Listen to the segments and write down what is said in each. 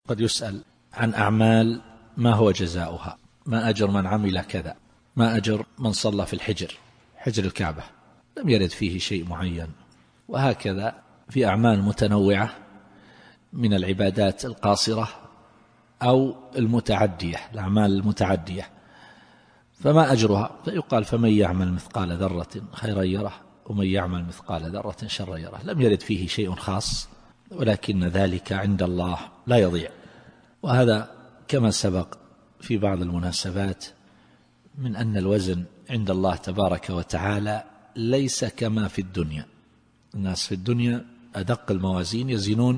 قد يسأل عن أعمال ما هو جزاؤها، ما أجر من عمل كذا، ما أجر من صلى في حجر الكعبة، لم يرد فيه شيء معين. وهكذا في أعمال متنوعة من العبادات القاصرة أو المتعدية، الأعمال المتعدية، فما أجرها؟ فيقال فمن يعمل مثقال ذرة خيرا يره ومن يعمل مثقال ذرة شرا يره. لم يرد فيه شيء خاص، ولكن ذلك عند الله لا يضيع. وهذا كما سبق في بعض المناسبات من أن الوزن عند الله تبارك وتعالى ليس كما في الدنيا. الناس في الدنيا أدق الموازين يزنون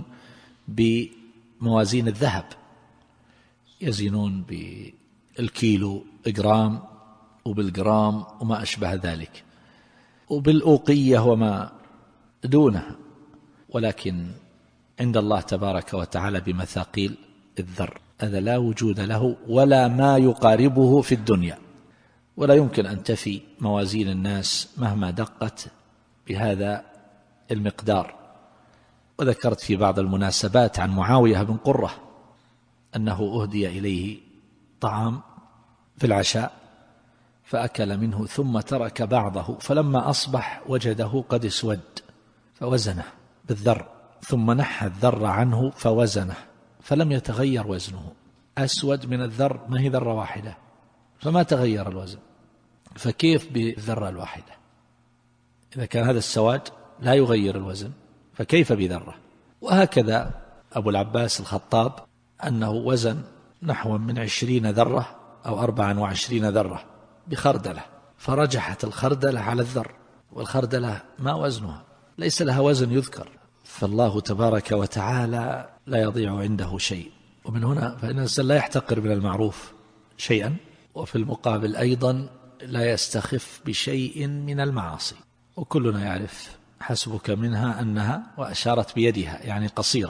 بموازين الذهب، يزنون بالكيلو جرام وبالجرام وما أشبه ذلك، وبالأوقية وما دونها. ولكن عند الله تبارك وتعالى بمثاقيل الذر، هذا لا وجود له ولا ما يقاربه في الدنيا، ولا يمكن أن تفي موازين الناس مهما دقت بهذا المقدار. وذكرت في بعض المناسبات عن معاوية بن قرة أنه أهدي إليه طعام في العشاء فأكل منه ثم ترك بعضه، فلما أصبح وجده قد اسود فوزنه بالذر، ثم نحى الذر عنه فوزنه فلم يتغير وزنه. أسود من الذر، ما هي ذرة واحدة، فما تغير الوزن، فكيف بالذرة الواحدة؟ إذا كان هذا السواد لا يغير الوزن فكيف بذرة؟ وهكذا أبو العباس الخطاب أنه وزن نحو من 20 ذرة أو 24 ذرة بخردلة، فرجحت الخردلة على الذر، والخردلة ما وزنها، ليس لها وزن يذكر. فالله تبارك وتعالى لا يضيع عنده شيء. ومن هنا فإن الإنسان لا يحتقر من المعروف شيئا، وفي المقابل أيضا لا يستخف بشيء من المعاصي. وكلنا يعرف حسبك منها أنها، وأشارت بيدها يعني قصيرة،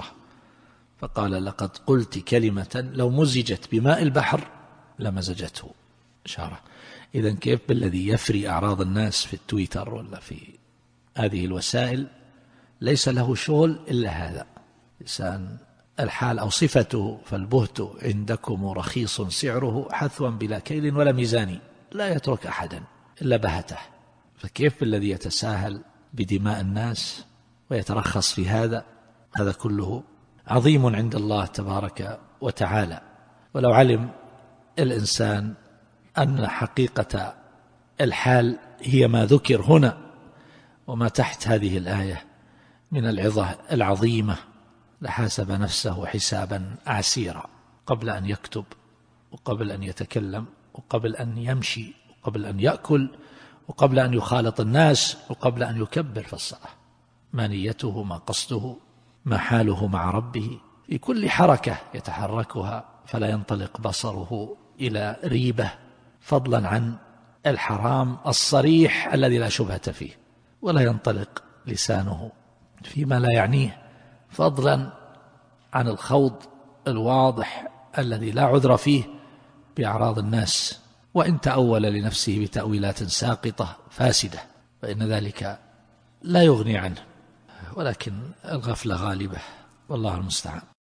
فقال لقد قلت كلمة لو مزجت بماء البحر لمزجته، إشارة. إذن كيف بالذي يفري أعراض الناس في التويتر ولا في هذه الوسائل؟ ليس له شغل إلا هذا لسان الحال أو صفته. فالبهت عندكم رخيص سعره حثوا بلا كيل ولا ميزان، لا يترك أحدا إلا بهته. فكيف بالذي يتساهل بدماء الناس ويترخص في هذا؟ هذا كله عظيم عند الله تبارك وتعالى. ولو علم الإنسان أن حقيقة الحال هي ما ذكر هنا وما تحت هذه الآية من العظة العظيمة لحاسب نفسه حسابا عسيرا، قبل أن يكتب وقبل أن يتكلم وقبل أن يمشي وقبل أن يأكل وقبل أن يخالط الناس وقبل أن يكبر في الصلاة. ما نيته، ما قصده، ما حاله مع ربه في كل حركة يتحركها، فلا ينطلق بصره إلى ريبة، فضلا عن الحرام الصريح الذي لا شبهة فيه، ولا ينطلق لسانه فيما لا يعنيه، فضلا عن الخوض الواضح الذي لا عذر فيه بأعراض الناس، وإن تأول لنفسه بتأويلات ساقطة فاسدة فإن ذلك لا يغني عنه. ولكن الغفلة غالبة، والله المستعان.